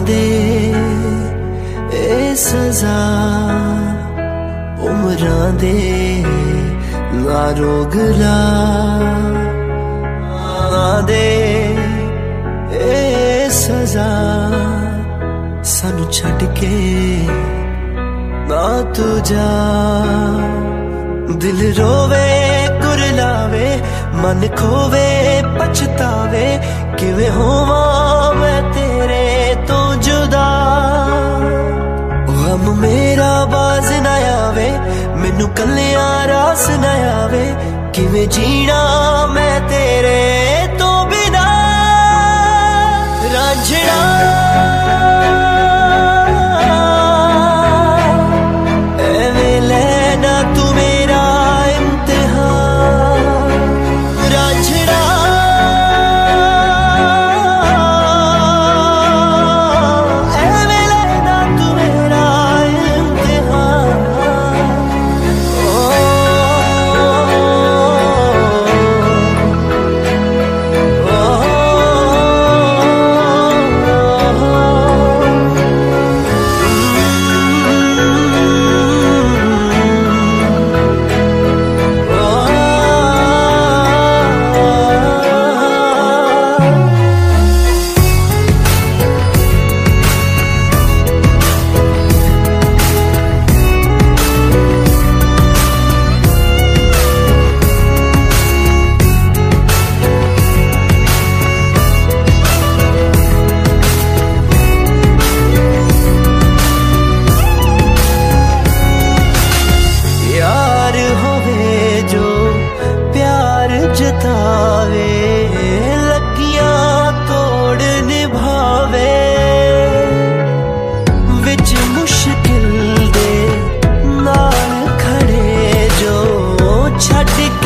दे ए सजा उमरां दे ना रोग ला दे ए सजा सानू छड़ के ना तू जा। दिल रोवे कुरलावे मन खोवे पछतावे किवें होवां मैं तेरे तो जुदा। गम मेरा बाज ना आवे मैनू कल्लियां रास ना आवे किवें जीना मैं तेरे तो बिना। रांझणा एवें लेना तू मेरा इम्तिहान। रांझणा एवें लेना तू मेरा इम्तिहान। जतावे लगियां तोड़ निभावे विच मुश्किल दे नाल खड़े जो छड़